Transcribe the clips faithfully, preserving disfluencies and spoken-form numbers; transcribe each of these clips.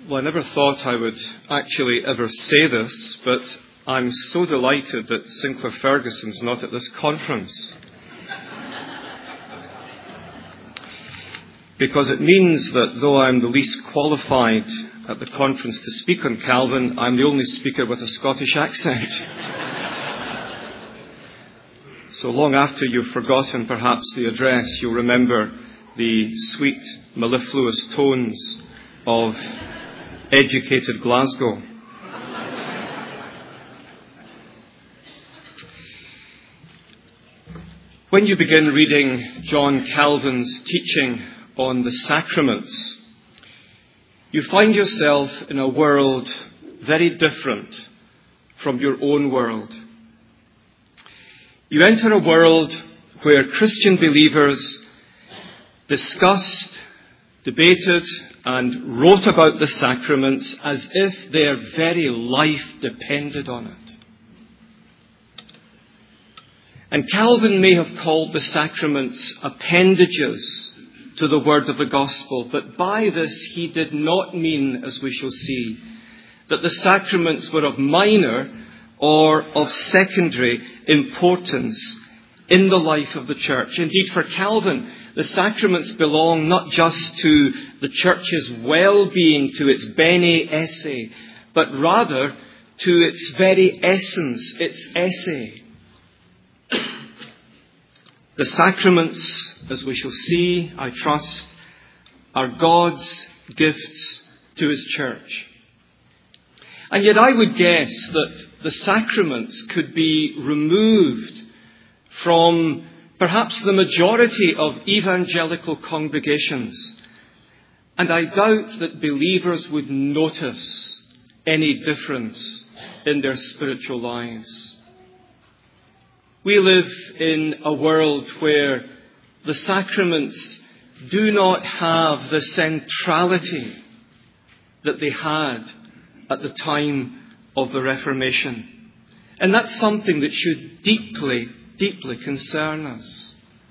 Well, I never thought I would actually ever say this, but I'm so delighted that Sinclair Ferguson's not at this conference. Because it means that though I'm the least qualified at the conference to speak on Calvin, I'm the only speaker with a Scottish accent. So long after you've forgotten perhaps the address, you'll remember the sweet, mellifluous tones of educated Glasgow. When you begin reading John Calvin's teaching on the sacraments, you find yourself in a world very different from your own world. You enter a world where Christian believers discussed, debated, and wrote about the sacraments as if their very life depended on it. And Calvin may have called the sacraments appendages to the word of the gospel, but by this he did not mean, as we shall see, that the sacraments were of minor or of secondary importance in the life of the church. Indeed, for Calvin, the sacraments belong not just to the church's well-being, to its bene esse, but rather to its very essence, its esse. The sacraments, as we shall see, I trust, are God's gifts to His church. And yet I would guess that the sacraments could be removed from perhaps the majority of evangelical congregations. And I doubt that believers would notice any difference in their spiritual lives. We live in a world where the sacraments do not have the centrality that they had at the time of the Reformation. And that's something that should deeply, deeply concern us.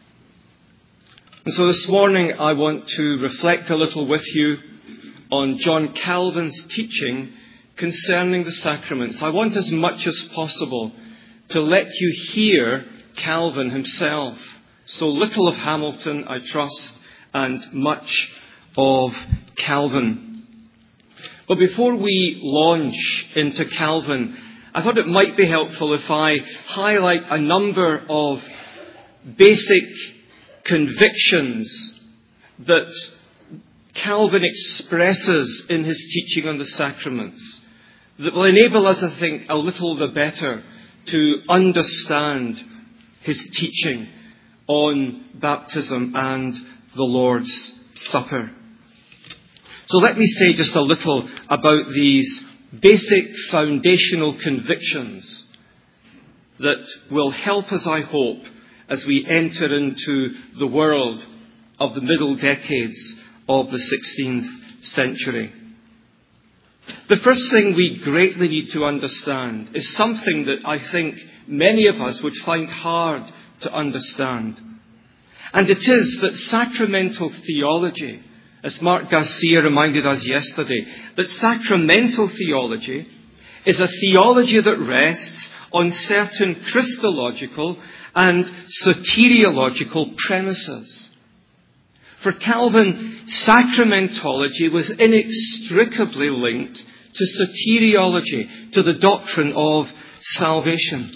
And so this morning I want to reflect a little with you on John Calvin's teaching concerning the sacraments. I want as much as possible to let you hear Calvin himself. So little of Hamilton, I trust, and much of Calvin. But before we launch into Calvin, I thought it might be helpful if I highlight a number of basic convictions that Calvin expresses in his teaching on the sacraments that will enable us, I think, a little the better to understand his teaching on baptism and the Lord's Supper. So let me say just a little about these basic foundational convictions that will help us, I hope, as we enter into the world of the middle decades of the sixteenth century. The first thing we greatly need to understand is something that I think many of us would find hard to understand. And it is that sacramental theology, as Mark Garcia reminded us yesterday, that sacramental theology is a theology that rests on certain Christological and soteriological premises. For Calvin, sacramentology was inextricably linked to soteriology, to the doctrine of salvation.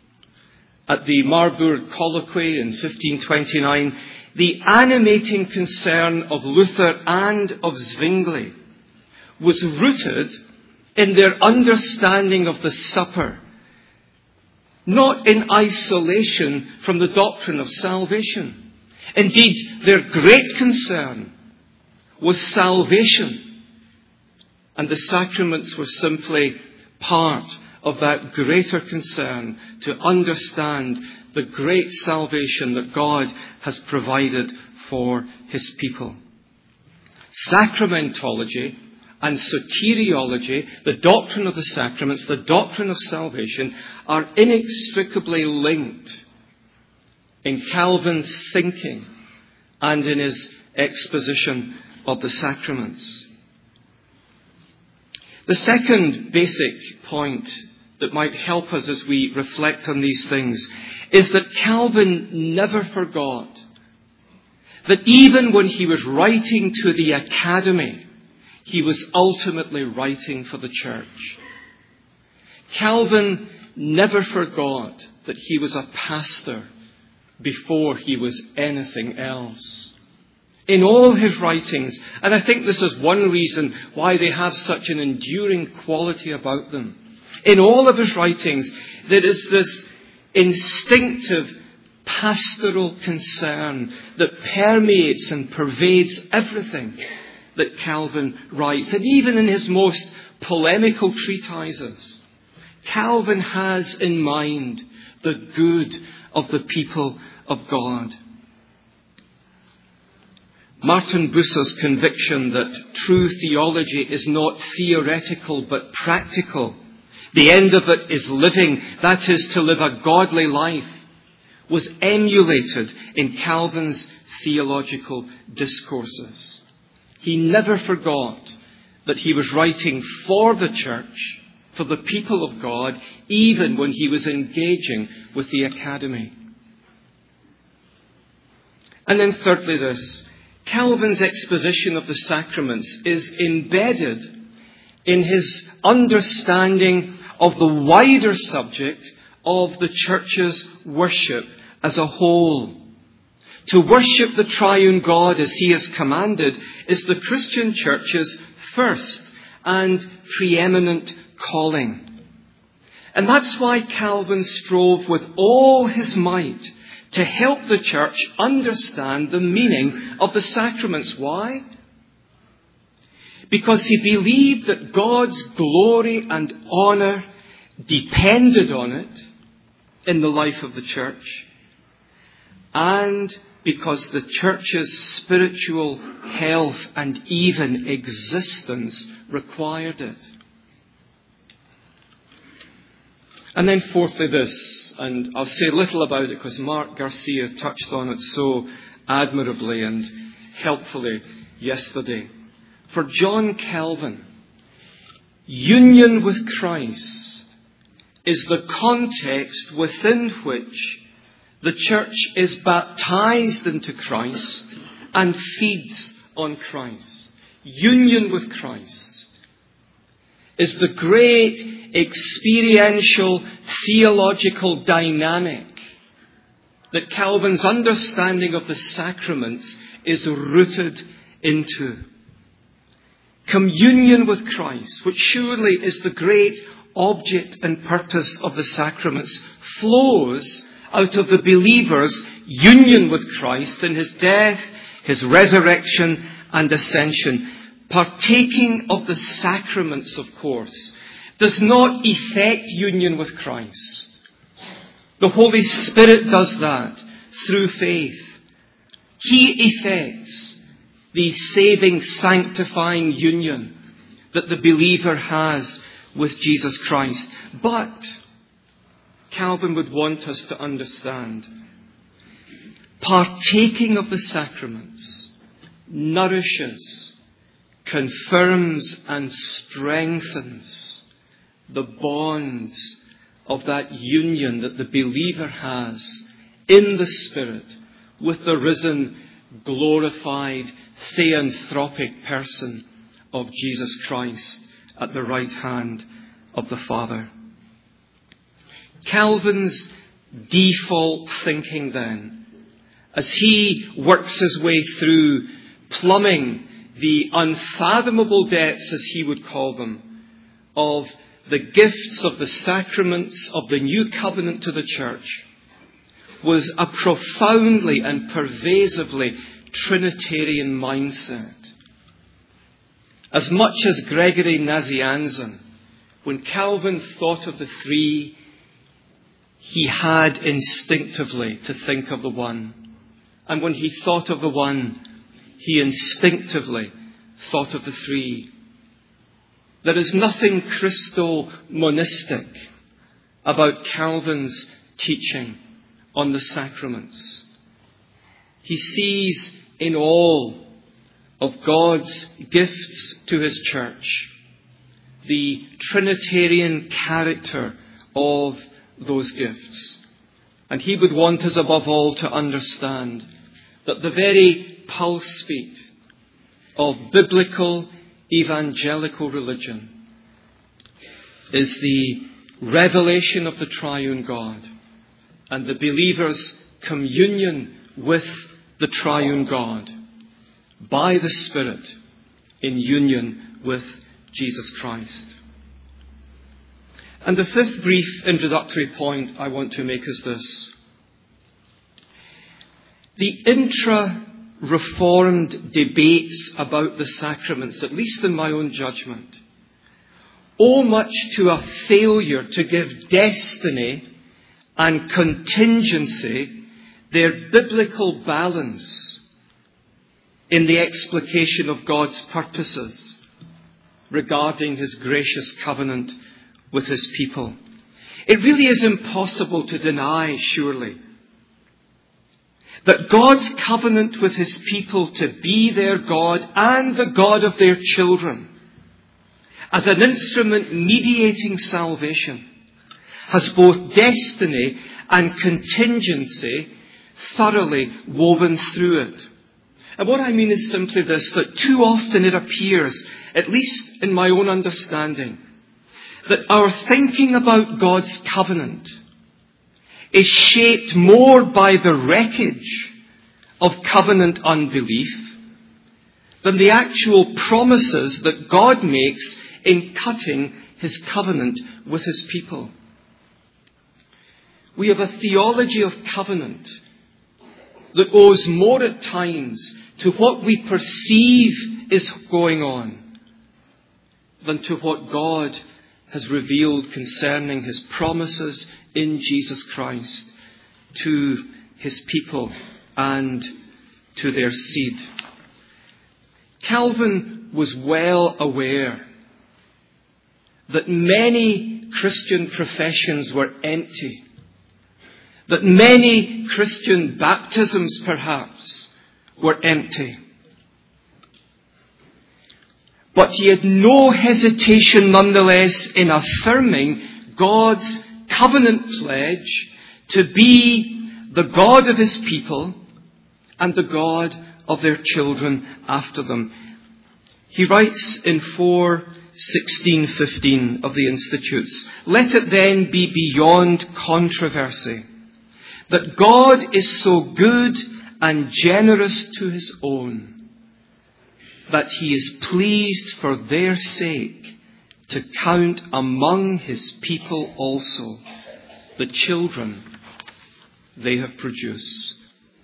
At the Marburg Colloquy in fifteen twenty-nine, the animating concern of Luther and of Zwingli was rooted in their understanding of the supper, not in isolation from the doctrine of salvation. Indeed, their great concern was salvation, and the sacraments were simply part of that greater concern to understand the great salvation that God has provided for His people. Sacramentology and soteriology, the doctrine of the sacraments, the doctrine of salvation, are inextricably linked in Calvin's thinking and in his exposition of the sacraments. The second basic point that might help us as we reflect on these things is that Calvin never forgot that even when he was writing to the academy, he was ultimately writing for the church. Calvin never forgot that he was a pastor before he was anything else. In all his writings, and I think this is one reason why they have such an enduring quality about them. In all of his writings, there is this instinctive pastoral concern that permeates and pervades everything that Calvin writes. And even in his most polemical treatises, Calvin has in mind the good of the people of God. Martin Bucer's conviction that true theology is not theoretical but practical, the end of it is living, that is to live a godly life, was emulated in Calvin's theological discourses. He never forgot that he was writing for the church, for the people of God, even when he was engaging with the academy. And then thirdly this, Calvin's exposition of the sacraments is embedded in his understanding of the wider subject of the church's worship as a whole. To worship the triune God as he has commanded is the Christian church's first and preeminent calling. And that's why Calvin strove with all his might to help the church understand the meaning of the sacraments. Why? Because he believed that God's glory and honour depended on it in the life of the church, and because the church's spiritual health and even existence required it. And then fourthly this, and I'll say little about it because Mark Garcia touched on it so admirably and helpfully yesterday. For John Calvin, union with Christ is the context within which the church is baptized into Christ and feeds on Christ. Union with Christ is the great experiential theological dynamic that Calvin's understanding of the sacraments is rooted into. Communion with Christ, which surely is the great object and purpose of the sacraments, flows out of the believer's union with Christ in his death, his resurrection and ascension. Partaking of the sacraments, of course, does not effect union with Christ. The Holy Spirit does that through faith. He effects the saving, sanctifying union that the believer has with Jesus Christ. But Calvin would want us to understand, partaking of the sacraments nourishes, confirms and strengthens the bonds of that union that the believer has in the Spirit with the risen, glorified, theanthropic person of Jesus Christ at the right hand of the Father. Calvin's default thinking then, as he works his way through plumbing the unfathomable depths, as he would call them, of the gifts of the sacraments of the new covenant to the church, was a profoundly and pervasively Trinitarian mindset. As much as Gregory Nazianzen, when Calvin thought of the three, he had instinctively to think of the one. And when he thought of the one, he instinctively thought of the three. There is nothing Christo-monistic about Calvin's teaching on the sacraments. He sees in all of God's gifts to his church the Trinitarian character of those gifts. And he would want us above all to understand that the very pulse beat of biblical evangelical religion is the revelation of the triune God and the believer's communion with the triune God by the Spirit in union with Jesus Christ. And the fifth brief introductory point I want to make is this. The intra-Reformed debates about the sacraments, at least in my own judgment, owe much to a failure to give destiny and contingency their biblical balance in the explication of God's purposes regarding his gracious covenant with his people. It really is impossible to deny, surely, that God's covenant with his people to be their God and the God of their children, as an instrument mediating salvation, has both destiny and contingency thoroughly woven through it. And what I mean is simply this, that too often it appears, at least in my own understanding, that our thinking about God's covenant is shaped more by the wreckage of covenant unbelief than the actual promises that God makes in cutting his covenant with his people. We have a theology of covenant that owes more at times to what we perceive is going on than to what God has revealed concerning his promises in Jesus Christ to his people and to their seed. Calvin was well aware that many Christian professions were empty, that many Christian baptisms perhaps were empty. But he had no hesitation nonetheless in affirming God's covenant pledge to be the God of his people and the God of their children after them. He writes in four sixteen fifteen of the Institutes, "Let it then be beyond controversy that God is so good and generous to his own that he is pleased for their sake to count among his people also the children they have produced."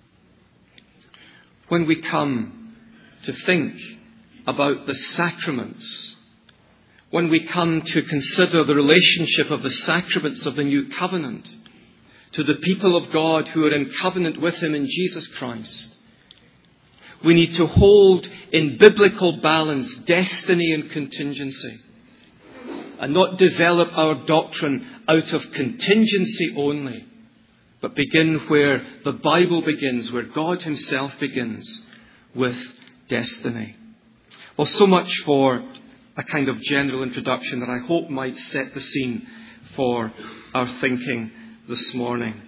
When we come to think about the sacraments, when we come to consider the relationship of the sacraments of the new covenant to the people of God who are in covenant with him in Jesus Christ, we need to hold in biblical balance destiny and contingency, and not develop our doctrine out of contingency only, but begin where the Bible begins, where God himself begins, with destiny. Well, so much for a kind of general introduction that I hope might set the scene for our thinking this morning.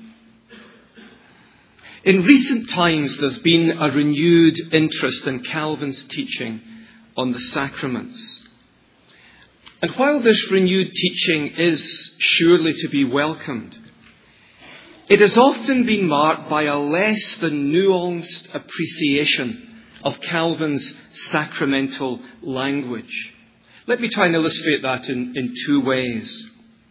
In recent times, there's been a renewed interest in Calvin's teaching on the sacraments. And while this renewed teaching is surely to be welcomed, it has often been marked by a less than nuanced appreciation of Calvin's sacramental language. Let me try and illustrate that in, in two ways.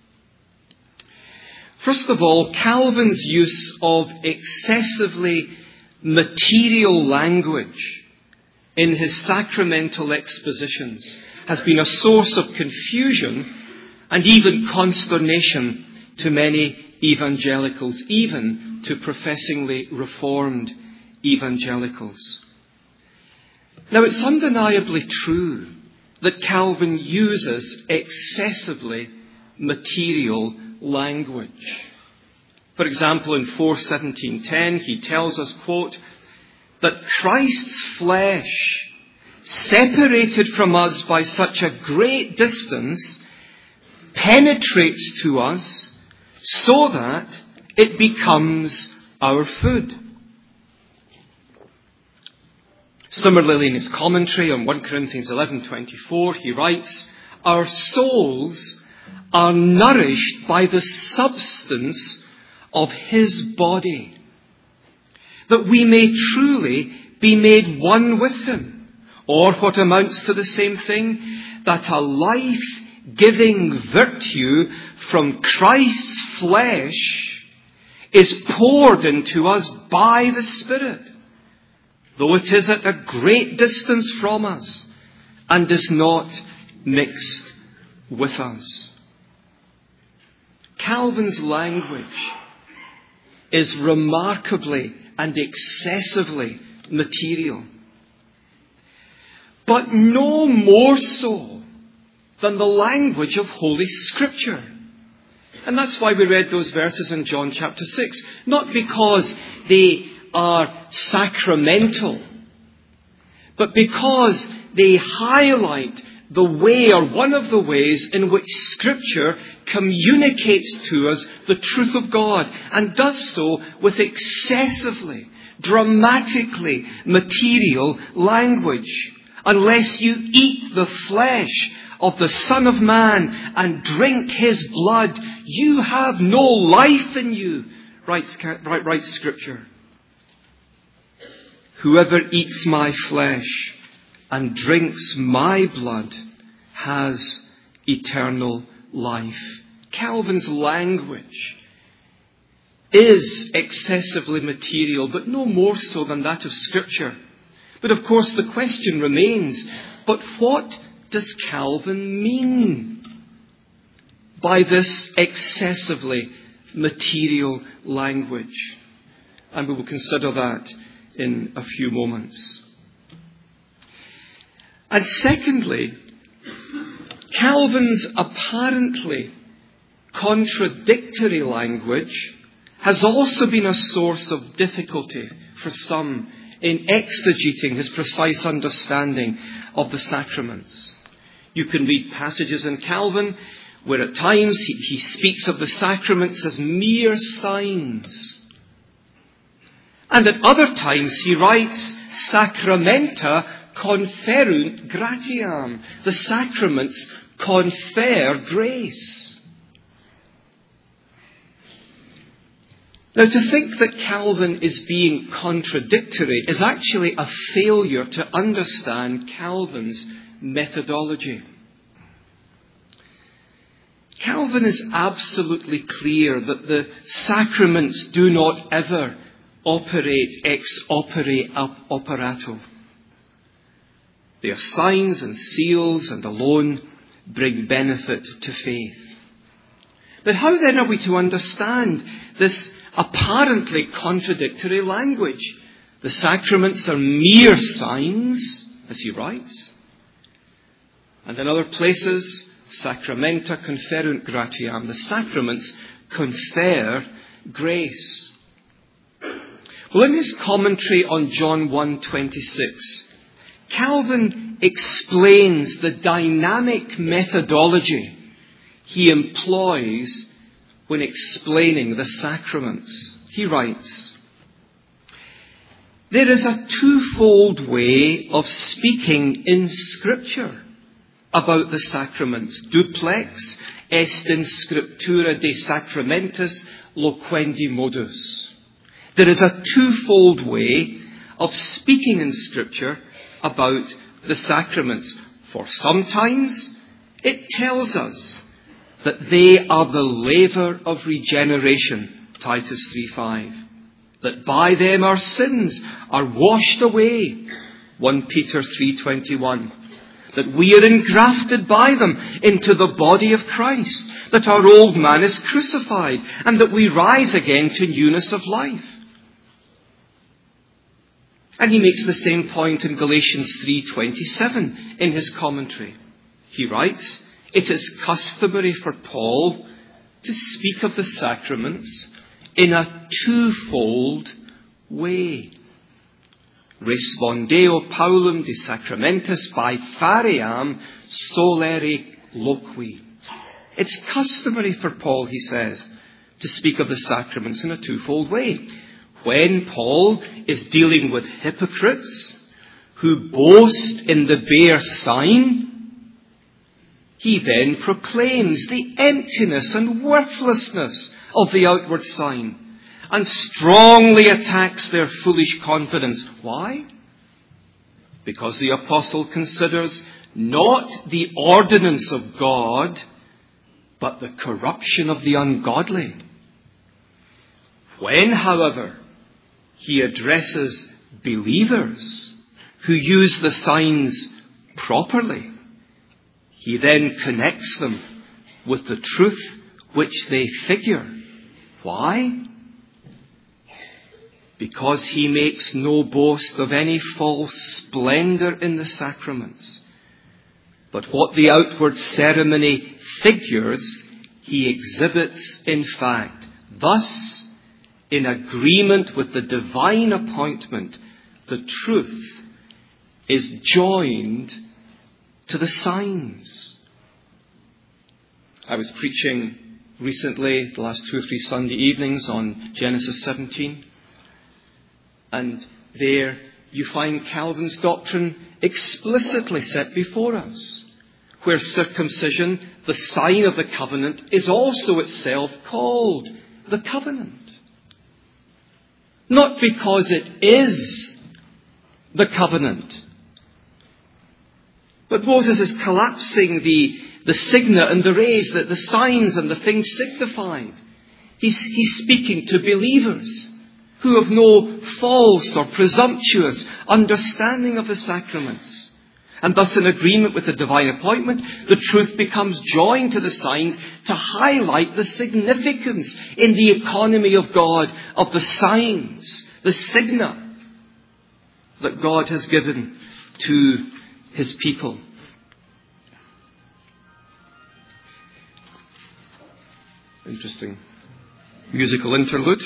First of all, Calvin's use of excessively material language in his sacramental expositions has been a source of confusion and even consternation to many evangelicals, even to professingly reformed evangelicals. Now, it's undeniably true that Calvin uses excessively material language. For example, in four seventeen ten, he tells us, quote, that Christ's flesh, separated from us by such a great distance, penetrates to us so that it becomes our food. Similarly, in his commentary on First Corinthians eleven twenty-four, he writes, "Our souls are nourished by the substance of his body, that we may truly be made one with him," or what amounts to the same thing, that a life-giving virtue from Christ's flesh is poured into us by the Spirit, though it is at a great distance from us and is not mixed with us. Calvin's language is remarkably and excessively material, but no more so than the language of Holy Scripture. And that's why we read those verses in John chapter six. Not because they are sacramental, but because they highlight the way, or one of the ways, in which Scripture communicates to us the truth of God, and does so with excessively, dramatically material language. Unless you eat the flesh of the Son of Man and drink his blood, you have no life in you, writes, writes Scripture. Whoever eats my flesh and drinks my blood has eternal life. Calvin's language is excessively material, but no more so than that of Scripture. But of course the question remains, but what does Calvin mean by this excessively material language? And we will consider that in a few moments. And secondly, Calvin's apparently contradictory language has also been a source of difficulty for some in exegeting his precise understanding of the sacraments. You can read passages in Calvin where at times he, he speaks of the sacraments as mere signs. And at other times he writes, "Sacramenta conferunt gratiam." The sacraments confer grace. Now, to think that Calvin is being contradictory is actually a failure to understand Calvin's methodology. Calvin is absolutely clear that the sacraments do not ever operate ex opere operato. They are signs and seals and alone bring benefit to faith. But how then are we to understand this apparently contradictory language? The sacraments are mere signs, as he writes. And in other places, "Sacramenta conferunt gratiam." The sacraments confer grace. Well, in his commentary on John one twenty-six, Calvin explains the dynamic methodology he employs when explaining the sacraments. He writes, "There is a twofold way of speaking in Scripture about the sacraments. Duplex est in scriptura de sacramentis loquendi modus." There is a twofold way of speaking in Scripture about the sacraments. For sometimes it tells us that they are the laver of regeneration, Titus three five. That by them our sins are washed away, First Peter three twenty-one. That we are engrafted by them into the body of Christ. That our old man is crucified, and that we rise again to newness of life. And he makes the same point in Galatians three twenty-seven in his commentary. He writes, "It is customary for Paul to speak of the sacraments in a twofold way. Respondeo Paulum de sacramentis by fariam solere loqui." It's customary for Paul, he says, to speak of the sacraments in a twofold way. When Paul is dealing with hypocrites who boast in the bare sign, he then proclaims the emptiness and worthlessness of the outward sign and strongly attacks their foolish confidence. Why? Because the apostle considers not the ordinance of God, but the corruption of the ungodly. When, however, he addresses believers who use the signs properly, he then connects them with the truth which they figure. Why? Because he makes no boast of any false splendor in the sacraments, but what the outward ceremony figures, he exhibits in fact. Thus, in agreement with the divine appointment, the truth is joined to the signs. I was preaching recently, the last two or three Sunday evenings, on Genesis seventeen. And there you find Calvin's doctrine explicitly set before us, where circumcision, the sign of the covenant, is also itself called the covenant. Not because it is the covenant, but Moses is collapsing the, the signa and the rays, the, the signs and the things signified. He's, he's speaking to believers who have no false or presumptuous understanding of the sacraments. And thus, in agreement with the divine appointment, the truth becomes joined to the signs to highlight the significance in the economy of God of the signs, the signa that God has given to his people. Interesting musical interlude.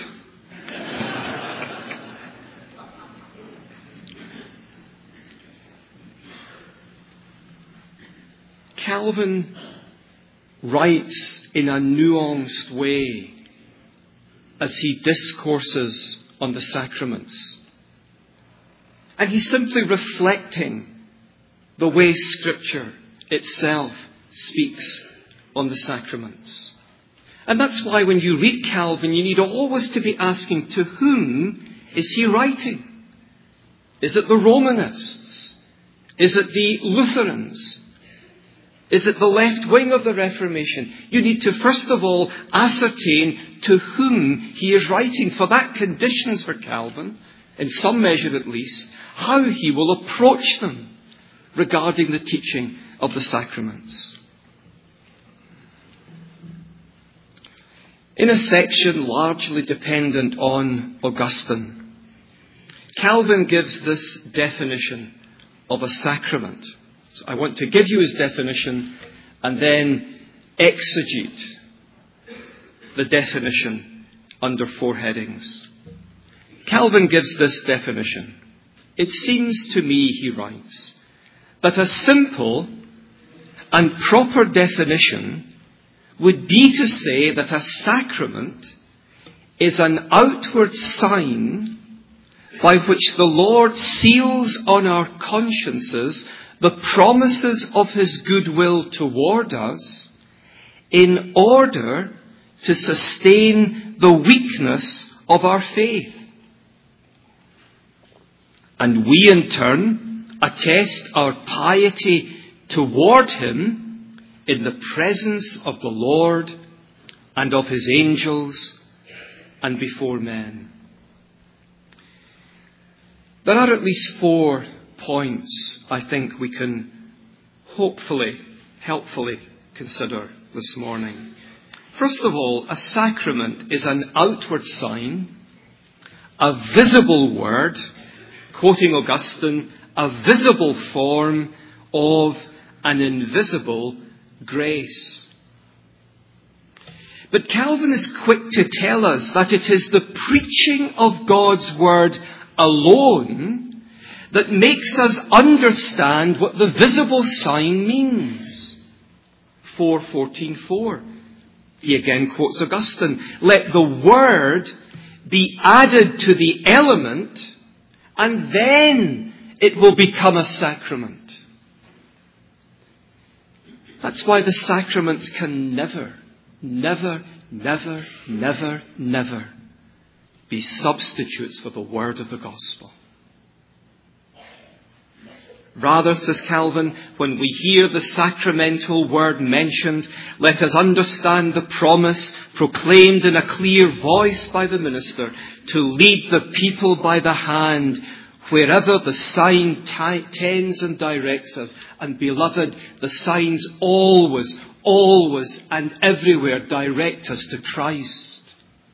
Calvin writes in a nuanced way as he discourses on the sacraments. And he's simply reflecting the way Scripture itself speaks on the sacraments. And that's why when you read Calvin, you need always to be asking, to whom is he writing? Is it the Romanists? Is it the Lutherans? Is it the left wing of the Reformation? You need to first of all ascertain to whom he is writing, for that conditions for Calvin, in some measure at least, how he will approach them regarding the teaching of the sacraments. In a section largely dependent on Augustine, Calvin gives this definition of a sacrament. So I want to give you his definition and then exegete the definition under four headings. Calvin gives this definition. It seems to me, he writes, that a simple and proper definition would be to say that a sacrament is an outward sign by which the Lord seals on our consciences the promises of his goodwill toward us in order to sustain the weakness of our faith. And we in turn attest our piety toward him in the presence of the Lord and of his angels and before men. There are at least four points I think we can hopefully, helpfully consider this morning. First of all, a sacrament is an outward sign, a visible word, quoting Augustine, a visible form of an invisible grace. But Calvin is quick to tell us that it is the preaching of God's word alone that makes us understand what the visible sign means. four fourteen four. He again quotes Augustine. Let the word be added to the element, and then it will become a sacrament. That's why the sacraments can never, never, never, never, never be substitutes for the word of the gospel. Rather, says Calvin, when we hear the sacramental word mentioned, let us understand the promise proclaimed in a clear voice by the minister to lead the people by the hand wherever the sign t- tends and directs us. And beloved, the signs always, always and everywhere direct us to Christ.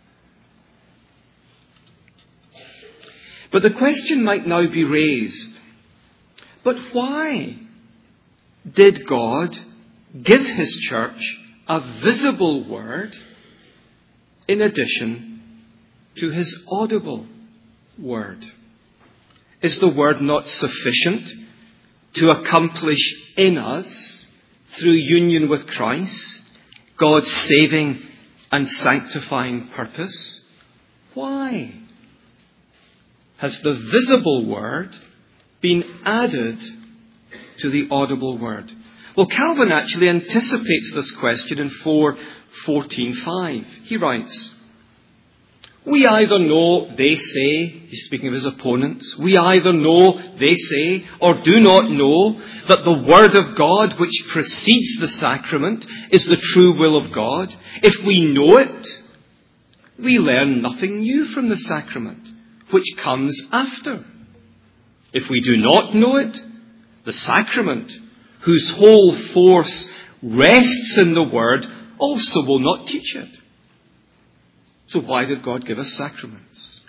But the question might now be raised, but why did God give his church a visible word in addition to his audible word? Is the word not sufficient to accomplish in us, through union with Christ, God's saving and sanctifying purpose? Why has the visible word been added to the audible word? Well, Calvin actually anticipates this question in four fourteen five. He writes, we either know, they say, he's speaking of his opponents, we either know, they say, or do not know that the word of God which precedes the sacrament is the true will of God. If we know it, we learn nothing new from the sacrament which comes after. If we do not know it, the sacrament, whose whole force rests in the word, also will not teach it. So why did God give us sacraments?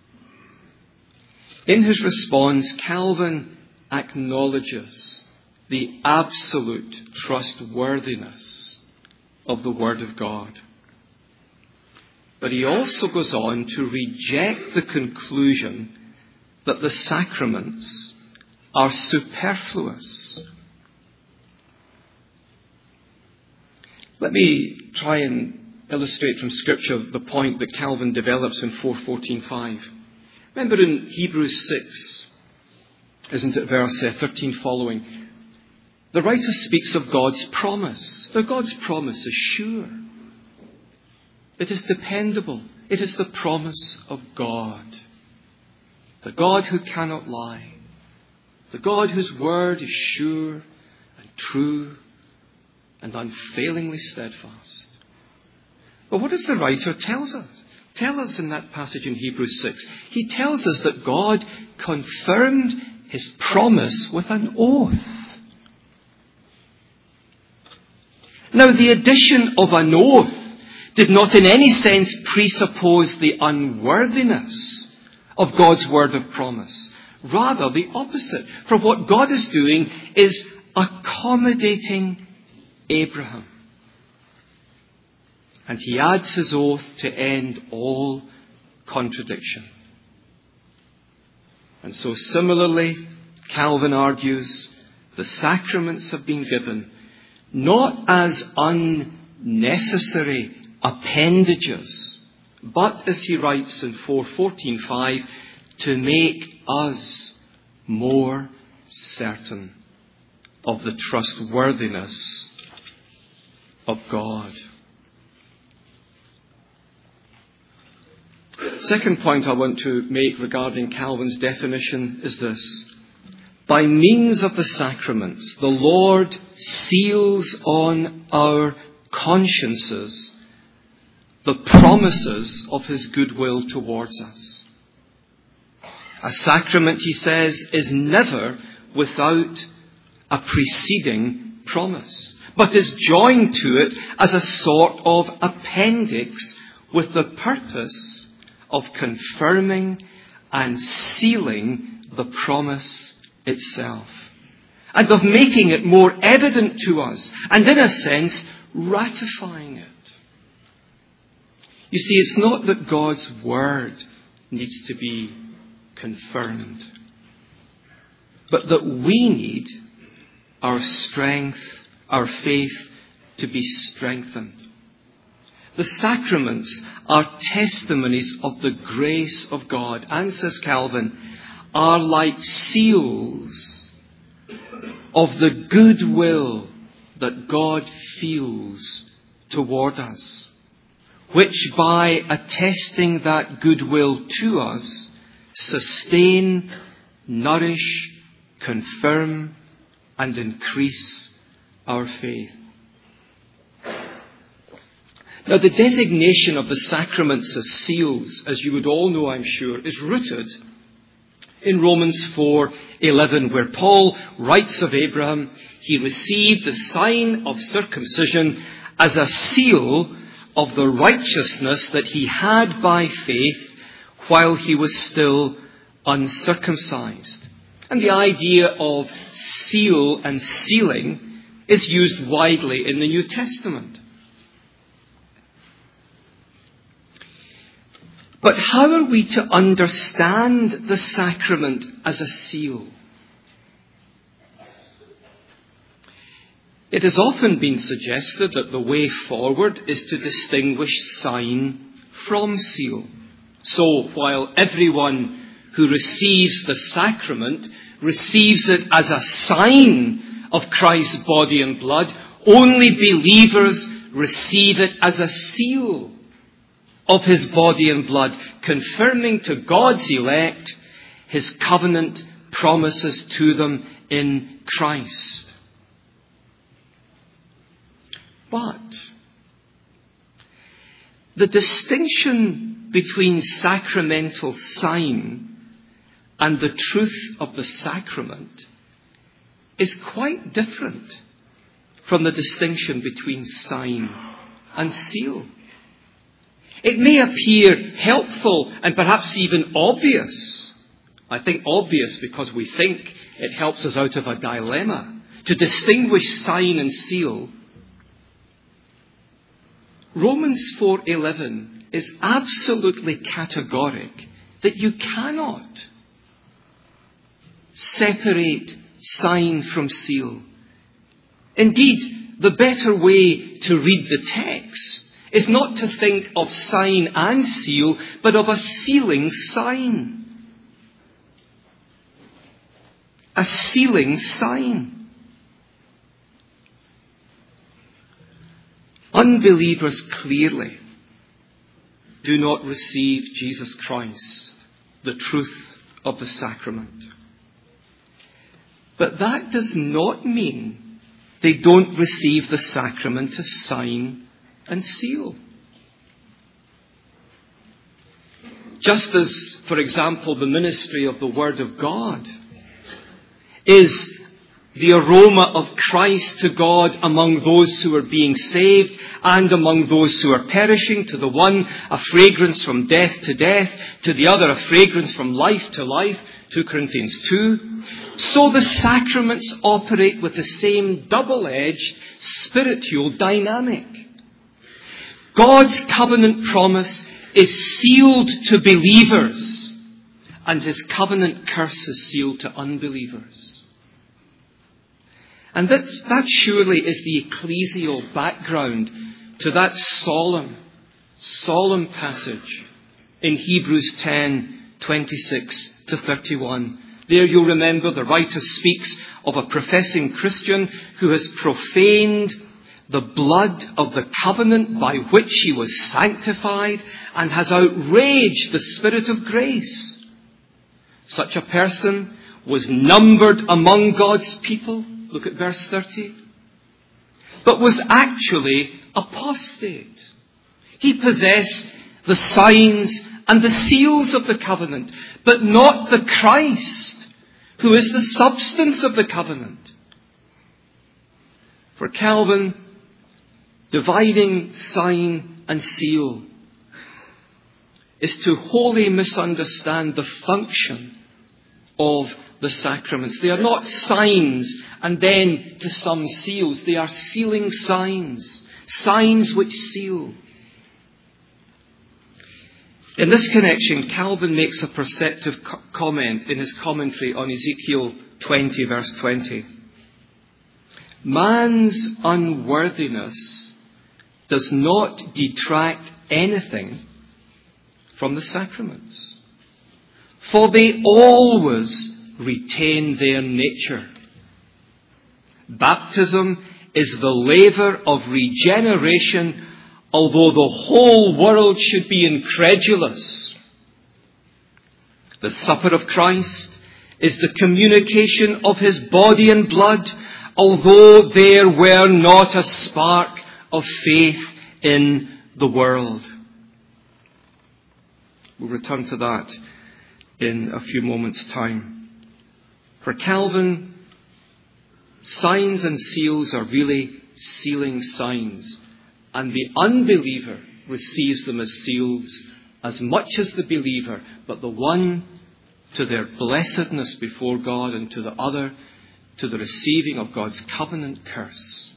In his response, Calvin acknowledges the absolute trustworthiness of the Word of God. But he also goes on to reject the conclusion that the sacraments are superfluous. Let me try and illustrate from Scripture the point that Calvin develops in four fourteen five. Remember in Hebrews six, isn't it, verse thirteen following, the writer speaks of God's promise. Now, God's promise is sure. It is dependable. It is the promise of God. The God who cannot lie. The God whose word is sure and true and unfailingly steadfast. But what does the writer tell us? Tell us in that passage in Hebrews six. He tells us that God confirmed his promise with an oath. Now, the addition of an oath did not in any sense presuppose the unworthiness of God's word of promise. Rather, the opposite. For what God is doing is accommodating Abraham. And he adds his oath to end all contradiction. And so similarly, Calvin argues, the sacraments have been given not as unnecessary appendages, but, as he writes in four fourteen five, to make us more certain of the trustworthiness of God. Second point I want to make regarding Calvin's definition is this. By means of the sacraments, the Lord seals on our consciences the promises of his goodwill towards us. A sacrament, he says, is never without a preceding promise, but is joined to it as a sort of appendix with the purpose of confirming and sealing the promise itself, and of making it more evident to us, and in a sense, ratifying it. You see, it's not that God's word needs to be confirmed, but that we need our strength, our faith to be strengthened. The sacraments are testimonies of the grace of God, and, says Calvin, are like seals of the goodwill that God feels toward us, which by attesting that goodwill to us, sustain, nourish, confirm, and increase our faith. Now, the designation of the sacraments as seals, as you would all know, I'm sure, is rooted in Romans four eleven, where Paul writes of Abraham, he received the sign of circumcision as a seal of the righteousness that he had by faith while he was still uncircumcised. And the idea of seal and sealing is used widely in the New Testament. But how are we to understand the sacrament as a seal? It has often been suggested that the way forward is to distinguish sign from seal. So while everyone who receives the sacrament receives it as a sign of Christ's body and blood, only believers receive it as a seal of his body and blood, confirming to God's elect his covenant promises to them in Christ. But the distinction between sacramental sign and the truth of the sacrament is quite different from the distinction between sign and seal. It may appear helpful and perhaps even obvious. I think obvious because we think it helps us out of a dilemma to distinguish sign and seal. Romans four eleven is absolutely categoric that you cannot separate sign from seal. Indeed, the better way to read the text is not to think of sign and seal, but of a sealing sign. A sealing sign. Unbelievers clearly do not receive Jesus Christ, the truth of the sacrament. But that does not mean they don't receive the sacrament as sign and seal. Just as, for example, the ministry of the Word of God is the aroma of Christ to God among those who are being saved and among those who are perishing, to the one a fragrance from death to death, to the other a fragrance from life to life, two Corinthians two. So the sacraments operate with the same double-edged spiritual dynamic. God's covenant promise is sealed to believers, and his covenant curse is sealed to unbelievers. And that, that surely is the ecclesial background to that solemn, solemn passage in Hebrews ten, twenty-six to thirty-one. There you'll remember the writer speaks of a professing Christian who has profaned the blood of the covenant by which he was sanctified and has outraged the Spirit of grace. Such a person was numbered among God's people, look at verse thirty, but was actually apostate. He possessed the signs and the seals of the covenant, but not the Christ, who is the substance of the covenant. For Calvin, dividing sign and seal is to wholly misunderstand the function of the sacraments. They are not signs and then to some seals. They are sealing signs, signs which seal. In this connection, Calvin makes a perceptive co- comment in his commentary on Ezekiel twenty, verse twenty. man's unworthiness does not detract anything from the sacraments, for they always retain their nature. Baptism is the laver of regeneration, although the whole world should be incredulous. The supper of Christ is the communication of his body and blood, although there were not a spark of faith in the world. We'll return to that in a few moments' time. For Calvin, signs and seals are really sealing signs, and the unbeliever receives them as seals as much as the believer, but the one to their blessedness before God, and to the other to the receiving of God's covenant curse.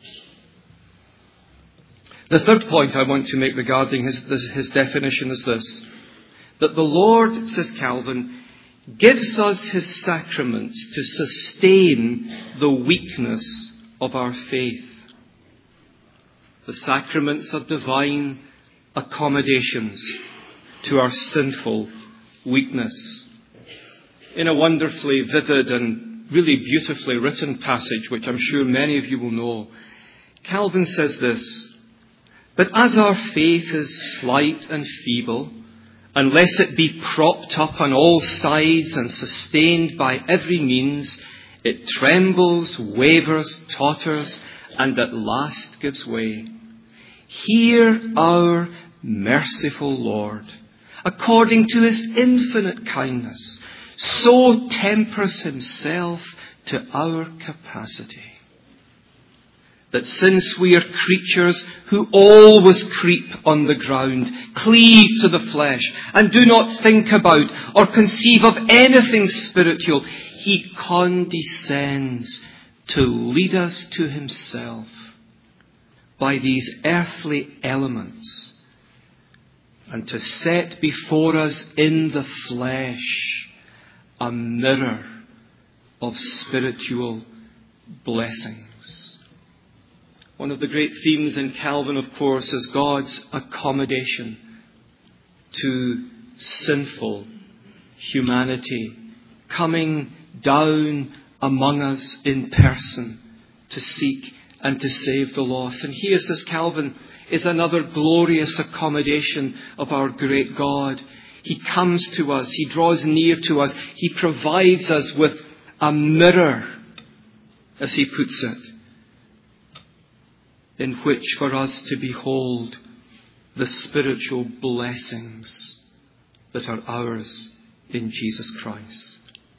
The third point I want to make regarding his, this, his definition is this: that the Lord, says Calvin, gives us his sacraments to sustain the weakness of our faith. The sacraments are divine accommodations to our sinful weakness. In a wonderfully vivid and really beautifully written passage, which I'm sure many of you will know, Calvin says this: "But as our faith is slight and feeble, unless it be propped up on all sides and sustained by every means, it trembles, wavers, totters, and at last gives way. Hear our merciful Lord, according to his infinite kindness, so tempers himself to our capacity, that since we are creatures who always creep on the ground, cleave to the flesh, and do not think about or conceive of anything spiritual, he condescends to lead us to himself by these earthly elements, and to set before us in the flesh a mirror of spiritual blessings." One of the great themes in Calvin, of course, is God's accommodation to sinful humanity, coming down among us in person to seek and to save the lost. And here, says Calvin, is another glorious accommodation of our great God. He comes to us, he draws near to us, he provides us with a mirror, as he puts it, in which for us to behold the spiritual blessings that are ours in Jesus Christ.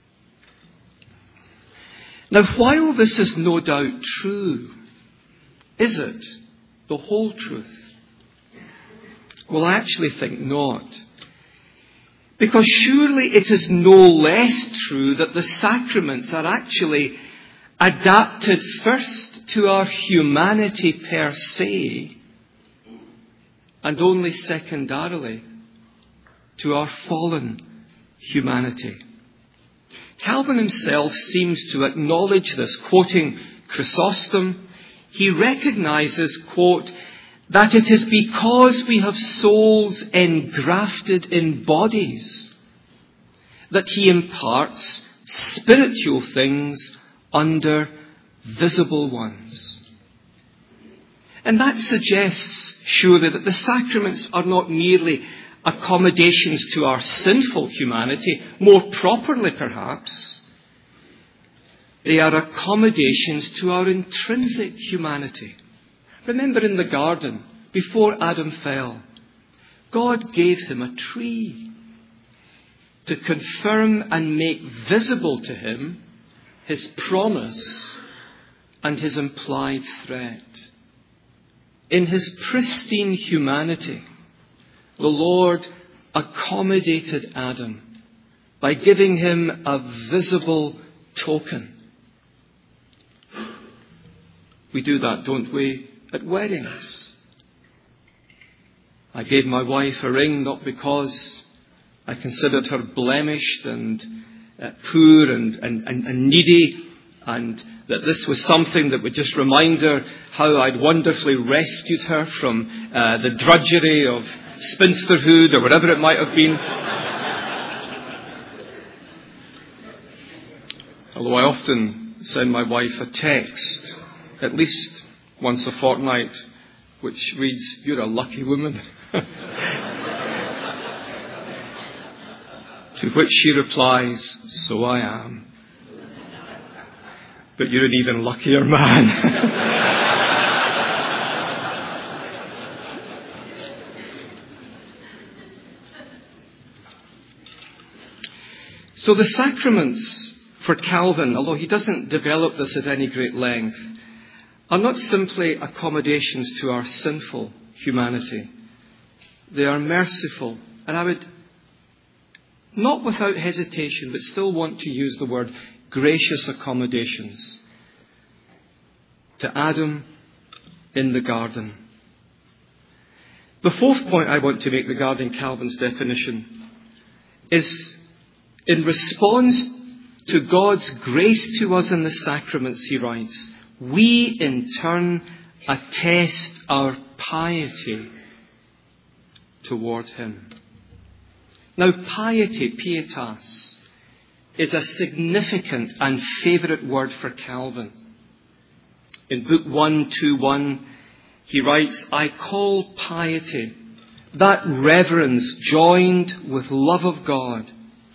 Now, while this is no doubt true, is it the whole truth? Well, I actually think not. Because surely it is no less true that the sacraments are actually adapted first to our humanity per se, and only secondarily to our fallen humanity. Calvin himself seems to acknowledge this. Quoting Chrysostom, he recognizes, quote, that it is because we have souls engrafted in bodies that he imparts spiritual things under visible ones. And that suggests, surely, that the sacraments are not merely accommodations to our sinful humanity, more properly perhaps. They are accommodations to our intrinsic humanity. Remember in the garden, before Adam fell, God gave him a tree to confirm and make visible to him his promise and his implied threat. In his pristine humanity, the Lord accommodated Adam by giving him a visible token. We do that, don't we, at weddings? I gave my wife a ring not because I considered her blemished and uh, poor and, and, and, and needy and that this was something that would just remind her how I'd wonderfully rescued her from uh, the drudgery of spinsterhood or whatever it might have been. Although I often send my wife a text, at least once a fortnight, which reads, "You're a lucky woman." To which she replies, "So I am. But you're an even luckier man." So the sacraments for Calvin, although he doesn't develop this at any great length, are not simply accommodations to our sinful humanity. They are merciful, and I would, not without hesitation, but still want to use the word gracious accommodations to Adam in the garden. The fourth point I want to make regarding Calvin's definition is in response to God's grace to us in the sacraments, he writes, we in turn attest our piety toward him. Now, piety, pietas, is a significant and favourite word for Calvin. In Book one twenty-one, he writes, I call piety that reverence joined with love of God,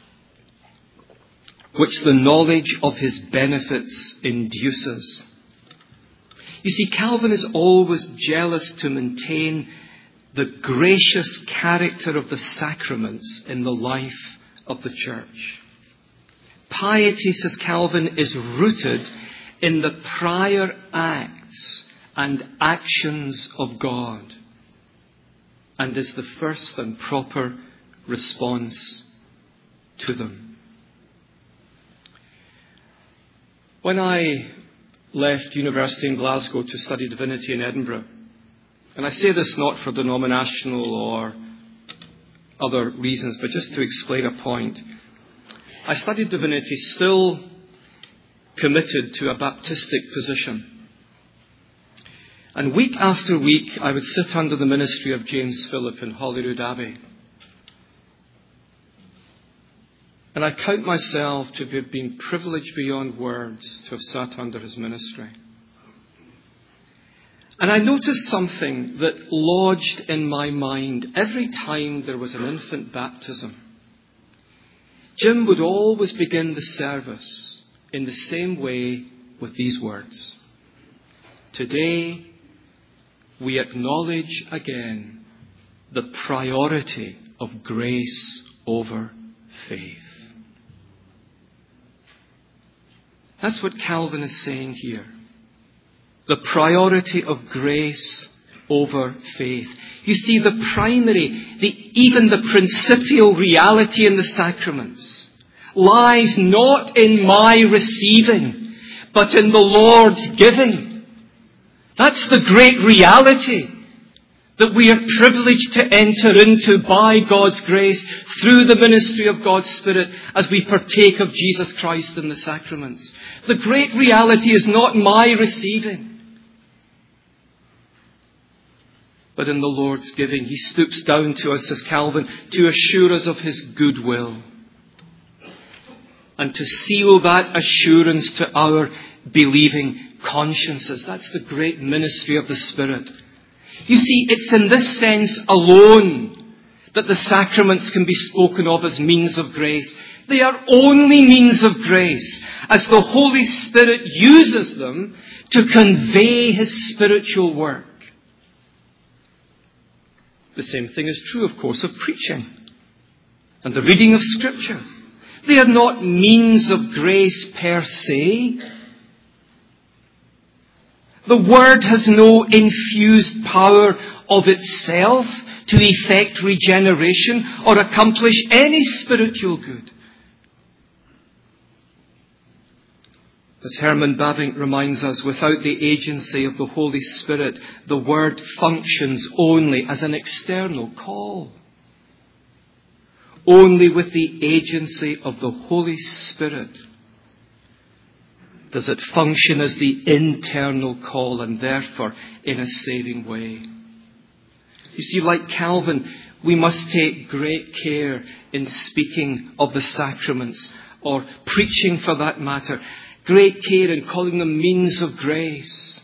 which the knowledge of his benefits induces. You see, Calvin is always jealous to maintain the gracious character of the sacraments in the life of the church. Piety, says Calvin, is rooted in the prior acts and actions of God, and is the first and proper response to them. When I left university in Glasgow to study divinity in Edinburgh, and I say this not for denominational or other reasons, but just to explain a point, I studied divinity still committed to a Baptistic position. And week after week, I would sit under the ministry of James Philip in Holyrood Abbey. And I count myself to have been privileged beyond words to have sat under his ministry. And I noticed something that lodged in my mind every time there was an infant baptism. Jim would always begin the service in the same way with these words. Today, we acknowledge again the priority of grace over faith. That's what Calvin is saying here. The priority of grace over faith. You see, the primary, the, even the principal reality in the sacraments lies not in my receiving, but in the Lord's giving. That's the great reality that we are privileged to enter into by God's grace through the ministry of God's Spirit as we partake of Jesus Christ in the sacraments. The great reality is not my receiving, but in the Lord's giving. He stoops down to us, says Calvin, to assure us of his goodwill and to seal that assurance to our believing consciences. That's the great ministry of the Spirit. You see, it's in this sense alone that the sacraments can be spoken of as means of grace. They are only means of grace as the Holy Spirit uses them to convey his spiritual work. The same thing is true, of course, of preaching and the reading of Scripture. They are not means of grace per se. The Word has no infused power of itself to effect regeneration or accomplish any spiritual good. As Herman Bavinck reminds us, without the agency of the Holy Spirit, the Word functions only as an external call. Only with the agency of the Holy Spirit does it function as the internal call and therefore in a saving way. You see, like Calvin, we must take great care in speaking of the sacraments, or preaching for that matter, great care in calling them means of grace.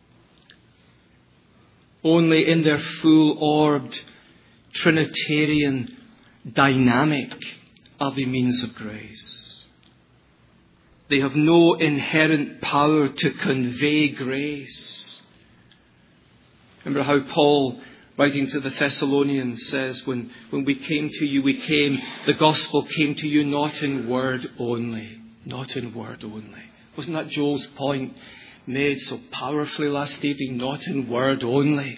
Only in their full-orbed Trinitarian dynamic are they means of grace. They have no inherent power to convey grace. Remember how Paul, writing to the Thessalonians, says, when, when we came to you, we came, the gospel came to you not in word only. Not in word only. Wasn't that Joel's point made so powerfully last evening? Not in word only,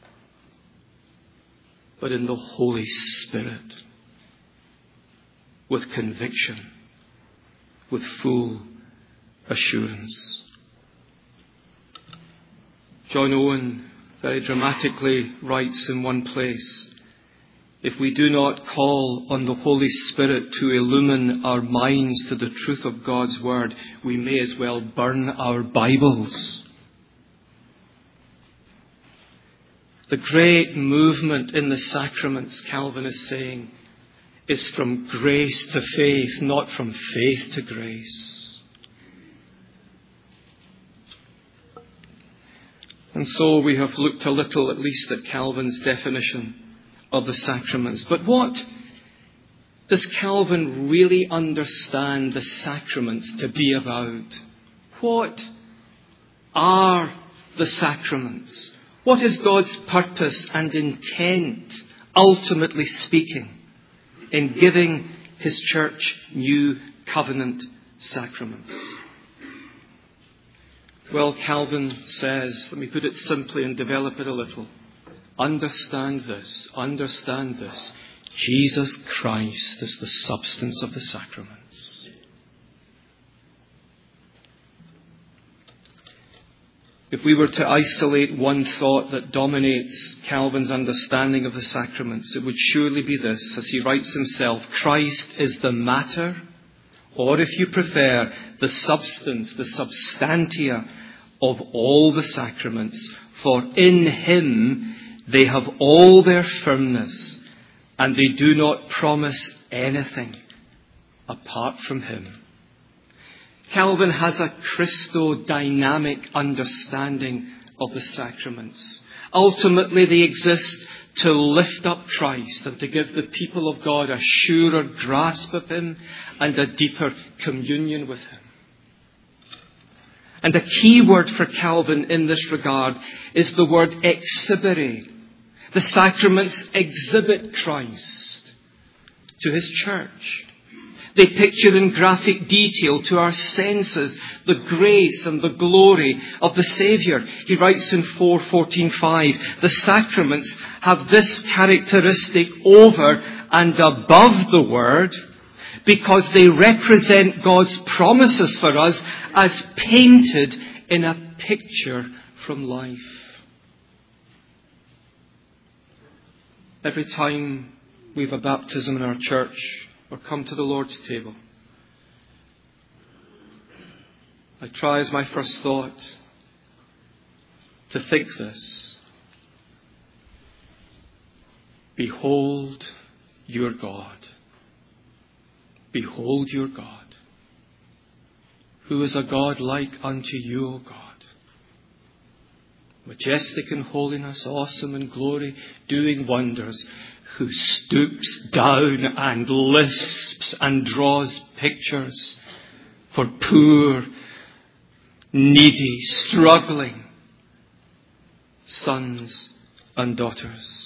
but in the Holy Spirit. With conviction. With full assurance. John Owen very dramatically writes in one place, if we do not call on the Holy Spirit to illumine our minds to the truth of God's Word, we may as well burn our Bibles. The great movement in the sacraments, Calvin is saying, is from grace to faith, not from faith to grace. And so we have looked a little, at least, at Calvin's definition of the sacraments. But what does Calvin really understand the sacraments to be about? What are the sacraments? What is God's purpose and intent, ultimately speaking, in giving His church new covenant sacraments? Well, Calvin says, let me put it simply and develop it a little. Understand this, understand this. Jesus Christ is the substance of the sacraments. If we were to isolate one thought that dominates Calvin's understanding of the sacraments, it would surely be this, as he writes himself, Christ is the matter, or if you prefer, the substance, the substantia of all the sacraments, for in Him they have all their firmness, and they do not promise anything apart from Him. Calvin has a Christodynamic understanding of the sacraments. Ultimately, they exist to lift up Christ and to give the people of God a surer grasp of Him and a deeper communion with Him. And a key word for Calvin in this regard is the word exhibere. The sacraments exhibit Christ to His church. They picture in graphic detail to our senses the grace and the glory of the Saviour. He writes in four fourteen five, the sacraments have this characteristic over and above the Word, because they represent God's promises for us as painted in a picture from life. Every time we have a baptism in our church or come to the Lord's table, I try as my first thought to think this. Behold your God. Behold your God. Who is a God like unto you, O God? Majestic in holiness, awesome in glory, doing wonders, who stoops down and lisps and draws pictures for poor, needy, struggling sons and daughters.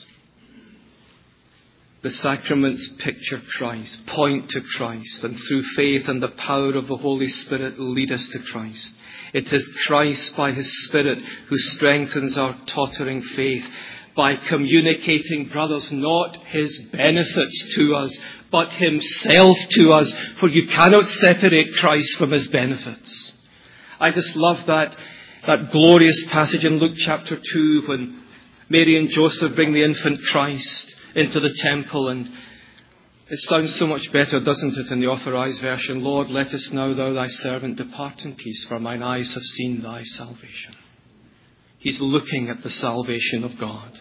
The sacraments picture Christ, point to Christ, and through faith and the power of the Holy Spirit lead us to Christ. It is Christ by His Spirit who strengthens our tottering faith by communicating, brothers, not His benefits to us, but Himself to us, for you cannot separate Christ from His benefits. I just love that, that glorious passage in Luke chapter two when Mary and Joseph bring the infant Christ into the temple, and It sounds so much better, doesn't it, in the Authorized Version? Lord, lettest now thou thy servant depart in peace, for mine eyes have seen thy salvation. He's looking at the salvation of God.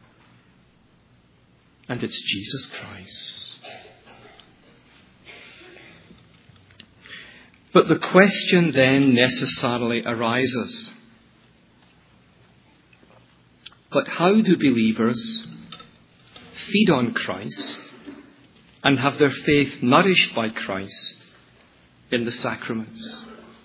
And it's Jesus Christ. But the question then necessarily arises. But how do believers feed on Christ and have their faith nourished by Christ in the sacraments?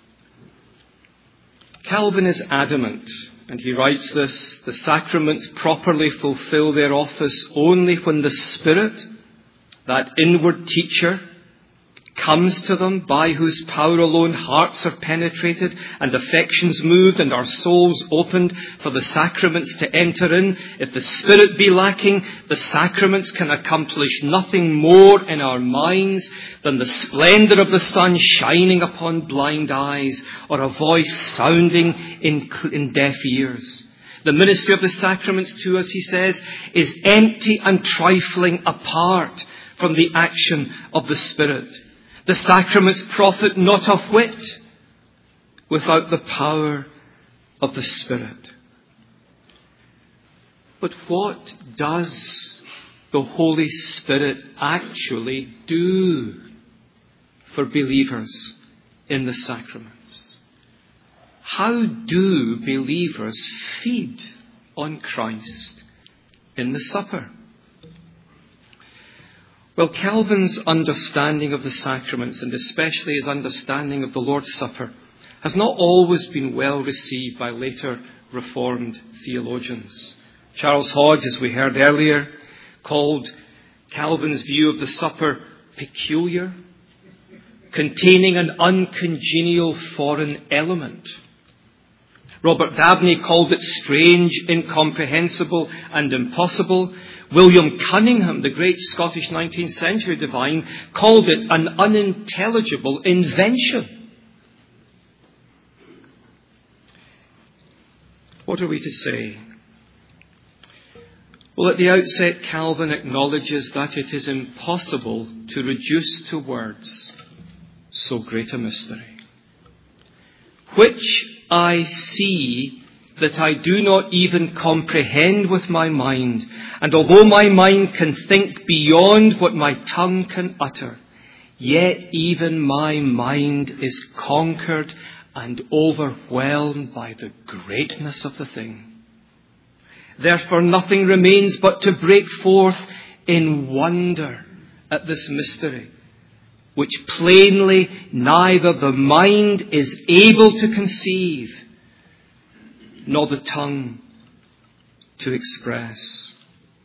Calvin is adamant, and he writes this: the sacraments properly fulfill their office only when the Spirit, that inward teacher, comes to them, by whose power alone hearts are penetrated and affections moved and our souls opened for the sacraments to enter in. If the Spirit be lacking, the sacraments can accomplish nothing more in our minds than the splendour of the sun shining upon blind eyes, or a voice sounding in, in deaf ears. The ministry of the sacraments to us, he says, is empty and trifling apart from the action of the Spirit. The sacraments profit not a whit without the power of the Spirit. But what does the Holy Spirit actually do for believers in the sacraments? How do believers feed on Christ in the supper? Well, Calvin's understanding of the sacraments, and especially his understanding of the Lord's Supper, has not always been well received by later Reformed theologians. Charles Hodge, as we heard earlier, called Calvin's view of the supper peculiar, containing an uncongenial foreign element. Robert Dabney called it strange, incomprehensible, and impossible. William Cunningham, the great Scottish nineteenth century divine, called it an unintelligible invention. What are we to say? Well, at the outset, Calvin acknowledges that it is impossible to reduce to words so great a mystery, which I see that I do not even comprehend with my mind, and although my mind can think beyond what my tongue can utter, yet even my mind is conquered and overwhelmed by the greatness of the thing. Therefore nothing remains but to break forth in wonder at this mystery, which plainly neither the mind is able to conceive, nor the tongue to express.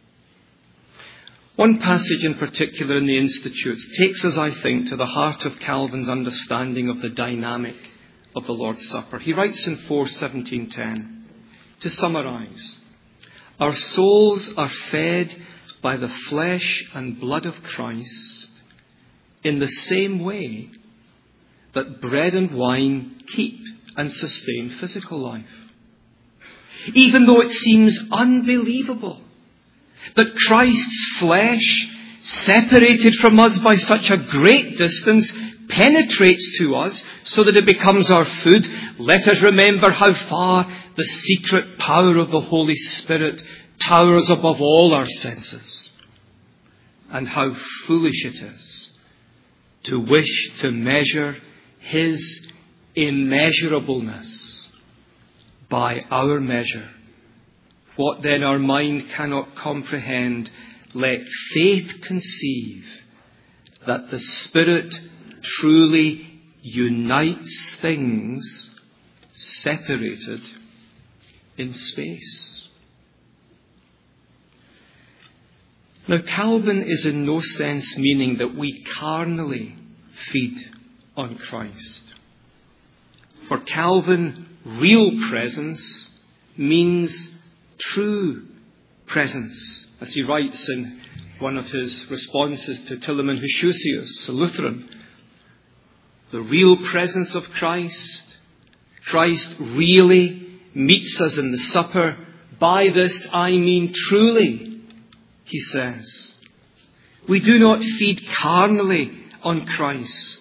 One passage in particular in the Institutes takes us, I think, to the heart of Calvin's understanding of the dynamic of the Lord's Supper. He writes in four seventeen ten, to summarize, our souls are fed by the flesh and blood of Christ in the same way that bread and wine keep and sustain physical life. Even though it seems unbelievable that Christ's flesh, separated from us by such a great distance, penetrates to us so that it becomes our food, let us remember how far the secret power of the Holy Spirit towers above all our senses, and how foolish it is to wish to measure His immeasurableness by our measure. What then our mind cannot comprehend, let faith conceive that the Spirit truly unites things separated in space. Now, Calvin is in no sense meaning that we carnally feed on Christ. For Calvin, real presence means true presence, as he writes in one of his responses to Tillemann Hushusius, a Lutheran. The real presence of Christ, Christ really meets us in the supper. By this I mean truly, he says. We do not feed carnally on Christ.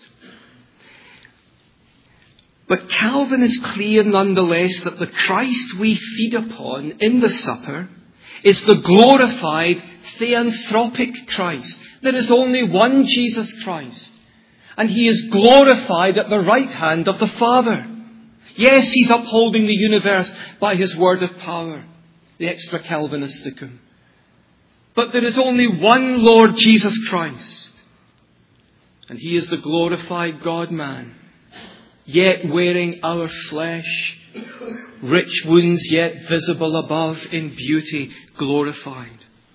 But Calvin is clear nonetheless that the Christ we feed upon in the supper is the glorified theanthropic Christ. There is only one Jesus Christ, and he is glorified at the right hand of the Father. Yes, he's upholding the universe by his word of power, the extra Calvinisticum. But there is only one Lord Jesus Christ, and he is the glorified God-man, yet wearing our flesh, rich wounds yet visible above in beauty, glorified.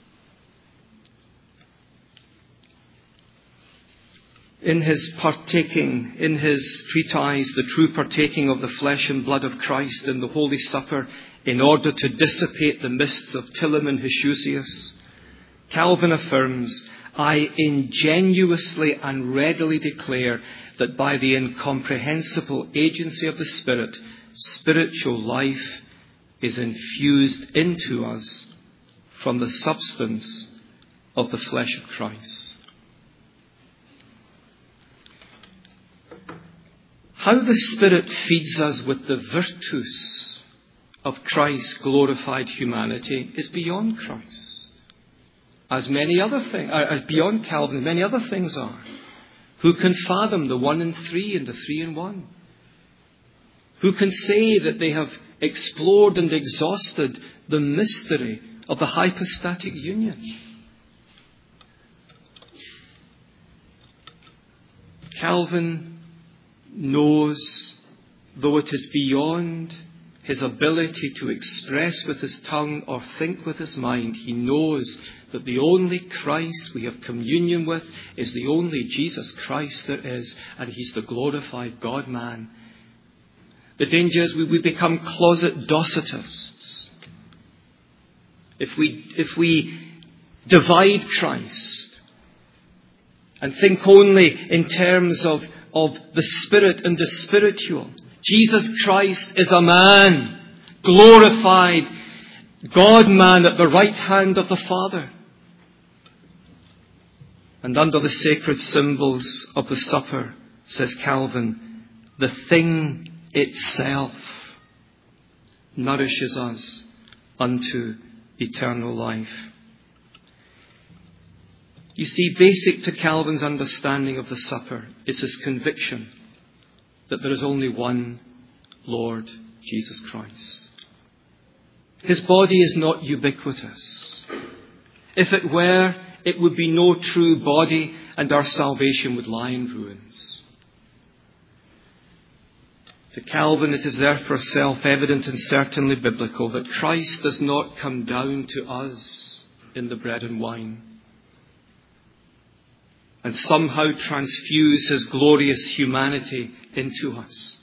In his partaking, in his treatise, The True Partaking of the Flesh and Blood of Christ in the Holy Supper, in order to dissipate the mists of Tillam and Hisusius, Calvin affirms, I ingenuously and readily declare that by the incomprehensible agency of the Spirit, spiritual life is infused into us from the substance of the flesh of Christ. How the Spirit feeds us with the virtus of Christ's glorified humanity is beyond Christ. As many other things, as beyond Calvin, many other things are. Who can fathom the one in three and the three in one? Who can say that they have explored and exhausted the mystery of the hypostatic union? Calvin knows, though it is beyond his ability to express with his tongue or think with his mind, he knows that the only Christ we have communion with is the only Jesus Christ there is, and he's the glorified God-man. The danger is we, we become closet Docetists. If we, if we divide Christ and think only in terms of, of the spirit and the spiritual, Jesus Christ is a man, glorified God-man at the right hand of the Father. And under the sacred symbols of the supper, says Calvin, the thing itself nourishes us unto eternal life. You see, basic to Calvin's understanding of the supper is his conviction that there is only one Lord Jesus Christ. His body is not ubiquitous. If it were, it would be no true body, and our salvation would lie in ruins. To Calvin, it is therefore self-evident and certainly biblical that Christ does not come down to us in the bread and wine and somehow transfuse his glorious humanity into us,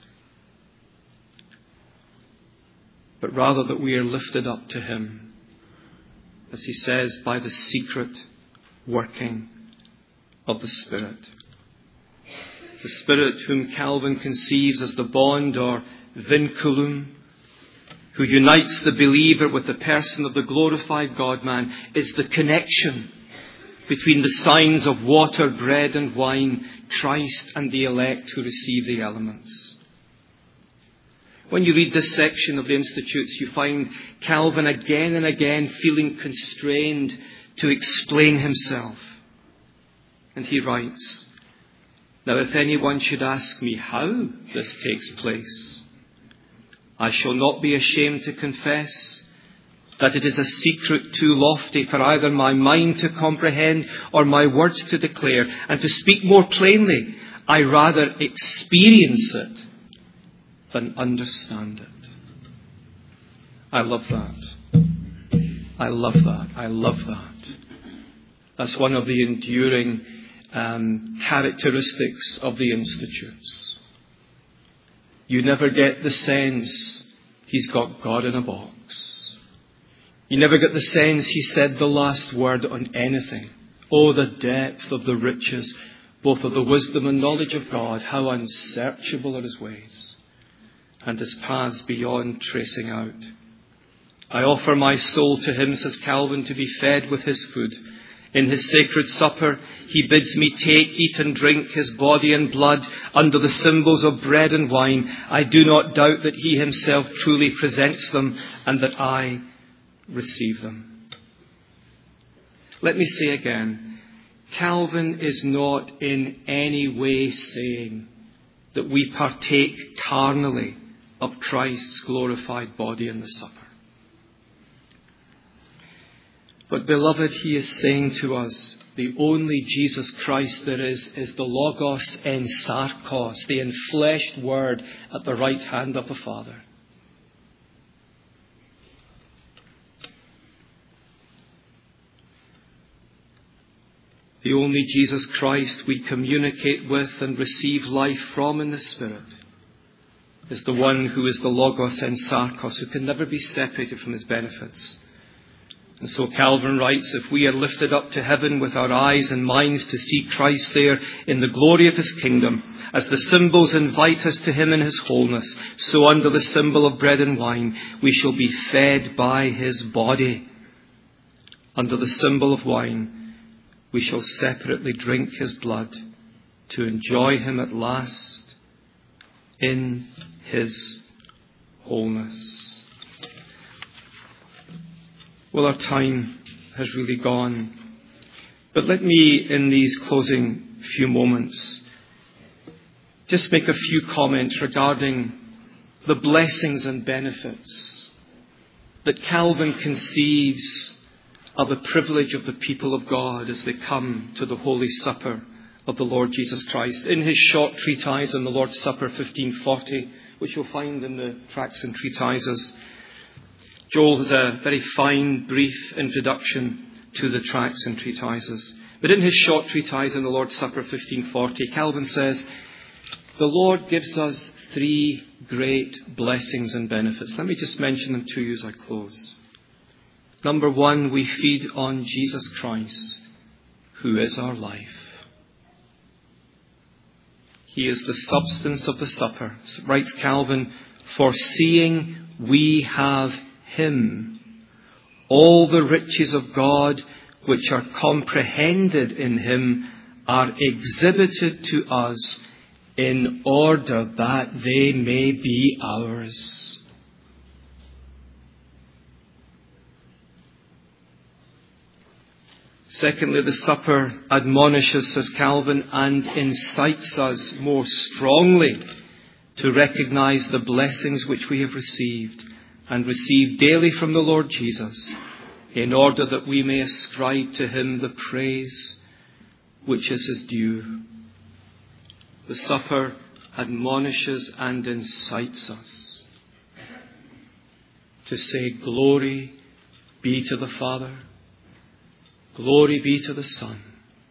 but rather that we are lifted up to him, as he says, by the secret working of the Spirit. The Spirit whom Calvin conceives as the bond or vinculum, who unites the believer with the person of the glorified God-man, is the connection between the signs of water, bread and wine, Christ and the elect who receive the elements. When you read this section of the Institutes, you find Calvin again and again feeling constrained to explain himself. And he writes, now if anyone should ask me how this takes place, I shall not be ashamed to confess that it is a secret too lofty for either my mind to comprehend or my words to declare. And to speak more plainly, I rather experience it than understand it. I love that. I love that. I love that. That's one of the enduring um, characteristics of the Institutes. You never get the sense he's got God in a box. You never get the sense he said the last word on anything. Oh, the depth of the riches, both of the wisdom and knowledge of God. How unsearchable are his ways, and his paths beyond tracing out. I offer my soul to him, says Calvin, to be fed with his food. In his sacred supper, he bids me take, eat and drink his body and blood under the symbols of bread and wine. I do not doubt that he himself truly presents them and that I receive them. Let me say again, Calvin is not in any way saying that we partake carnally of Christ's glorified body in the supper. But beloved, he is saying to us, the only Jesus Christ there is, is the Logos en Sarkos, the enfleshed Word at the right hand of the Father. The only Jesus Christ we communicate with and receive life from in the Spirit is the one who is the Logos en Sarkos, who can never be separated from his benefits. And so Calvin writes, if we are lifted up to heaven with our eyes and minds to see Christ there in the glory of his kingdom, as the symbols invite us to him in his wholeness, so under the symbol of bread and wine, we shall be fed by his body. Under the symbol of wine, we shall separately drink his blood to enjoy him at last in his wholeness. Well, our time has really gone. But let me, in these closing few moments, just make a few comments regarding the blessings and benefits that Calvin conceives of the privilege of the people of God as they come to the Holy Supper of the Lord Jesus Christ. In his short treatise on the Lord's Supper, fifteen forty, which you'll find in the tracts and treatises, Joel has a very fine, brief introduction to the tracts and treatises. But in his short treatise on the Lord's Supper, fifteen forty, Calvin says, the Lord gives us three great blessings and benefits. Let me just mention them to you as I close. Number one, we feed on Jesus Christ, who is our life. He is the substance of the supper. Writes Calvin, for seeing we have him, all the riches of God which are comprehended in him are exhibited to us in order that they may be ours. Secondly, the supper admonishes, says Calvin, and incites us more strongly to recognize the blessings which we have received and receive daily from the Lord Jesus, in order that we may ascribe to him the praise which is his due. The supper admonishes and incites us to say, glory be to the Father, glory be to the Son,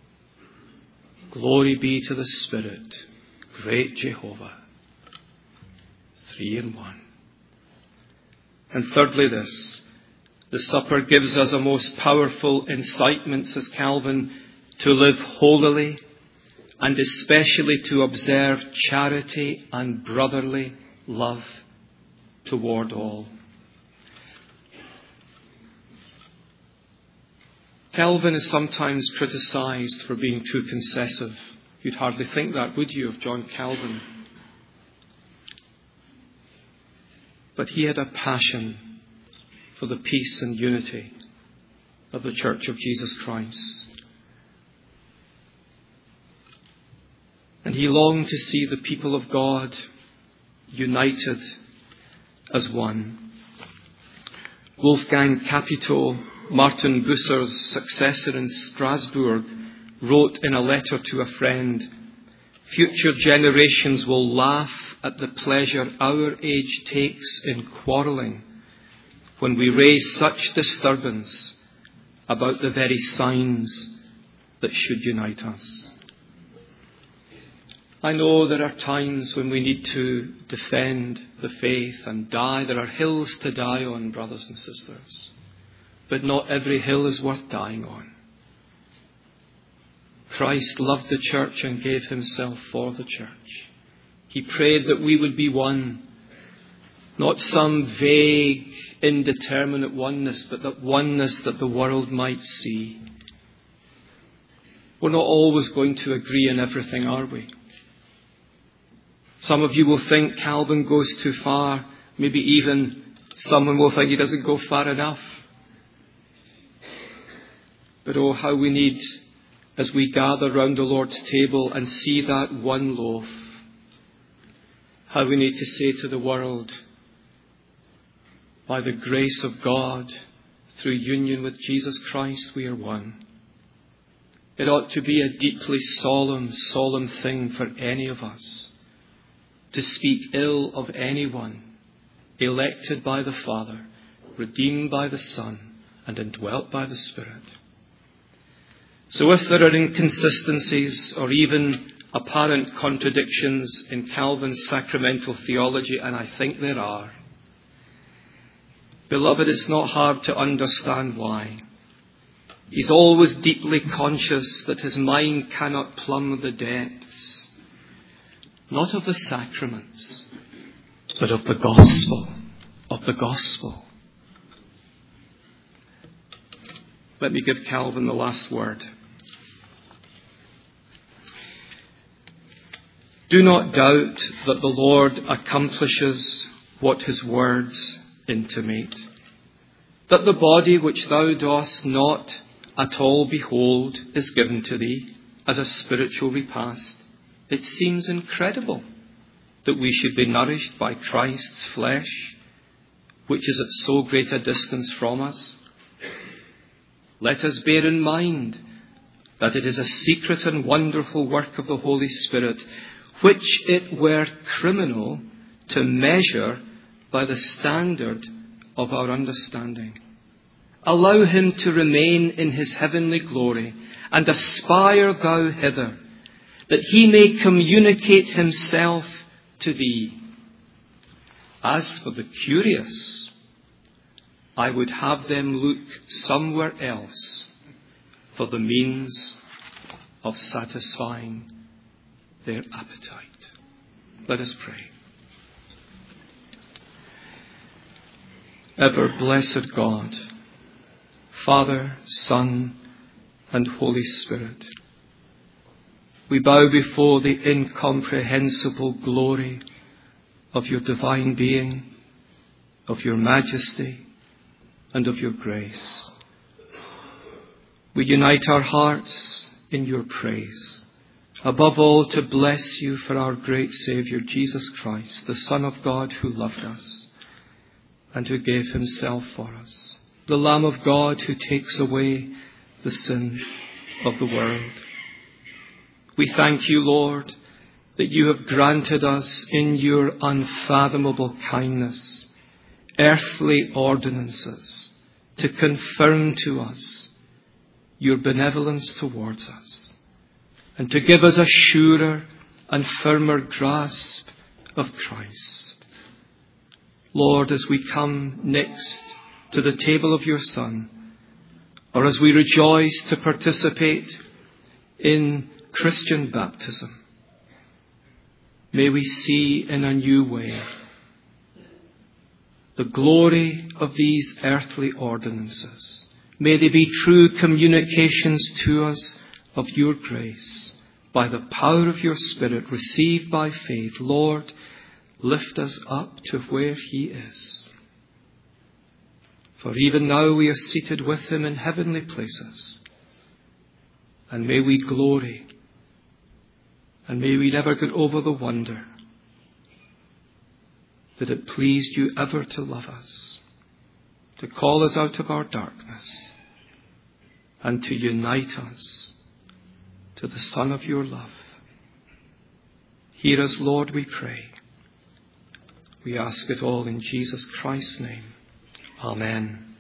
glory be to the Spirit, great Jehovah, three in one. And thirdly this, the supper gives us a most powerful incitement, says Calvin, to live holily and especially to observe charity and brotherly love toward all. Calvin is sometimes criticized for being too concessive. You'd hardly think that, would you, of John Calvin? But he had a passion for the peace and unity of the Church of Jesus Christ. And he longed to see the people of God united as one. Wolfgang Capito, Martin Bucer's successor in Strasbourg, wrote in a letter to a friend, future generations will laugh at the pleasure our age takes in quarrelling when we raise such disturbance about the very signs that should unite us. I know there are times when we need to defend the faith and die. There are hills to die on, brothers and sisters. But not every hill is worth dying on. Christ loved the church and gave himself for the church. He prayed that we would be one, not some vague, indeterminate oneness, but that oneness that the world might see. We're not always going to agree in everything, are we? Some of you will think Calvin goes too far. Maybe even someone will think he doesn't go far enough. But oh, how we need, as we gather round the Lord's table and see that one loaf, how we need to say to the world, by the grace of God, through union with Jesus Christ, we are one. It ought to be a deeply solemn, solemn thing for any of us to speak ill of anyone elected by the Father, redeemed by the Son, and indwelt by the Spirit. So if there are inconsistencies or even apparent contradictions in Calvin's sacramental theology, and I think there are, beloved, it's not hard to understand why. He's always deeply conscious that his mind cannot plumb the depths, not of the sacraments, but of the gospel, of the gospel. Let me give Calvin the last word. Do not doubt that the Lord accomplishes what his words intimate, that the body which thou dost not at all behold is given to thee as a spiritual repast. It seems incredible that we should be nourished by Christ's flesh, which is at so great a distance from us. Let us bear in mind that it is a secret and wonderful work of the Holy Spirit, which it were criminal to measure by the standard of our understanding. Allow him to remain in his heavenly glory, and aspire thou hither, that he may communicate himself to thee. As for the curious, I would have them look somewhere else for the means of satisfying their appetite. Let us pray. Ever blessed God, Father, Son, and Holy Spirit, we bow before the incomprehensible glory of your divine being, of your majesty, and of your grace. We unite our hearts in your praise, above all to bless you for our great Saviour, Jesus Christ, the Son of God, who loved us and who gave himself for us, the Lamb of God who takes away the sin of the world. We thank you, Lord, that you have granted us in your unfathomable kindness earthly ordinances to confirm to us your benevolence towards us, and to give us a surer and firmer grasp of Christ. Lord, as we come next to the table of your Son, or as we rejoice to participate in Christian baptism, may we see in a new way the glory of these earthly ordinances. May they be true communications to us of your grace by the power of your Spirit received by faith. Lord, lift us up to where he is. For even now we are seated with him in heavenly places. And may we glory, and may we never get over the wonder that it pleased you ever to love us, to call us out of our darkness, and to unite us to the Son of your love. Hear us, Lord, we pray. We ask it all in Jesus Christ's name. Amen.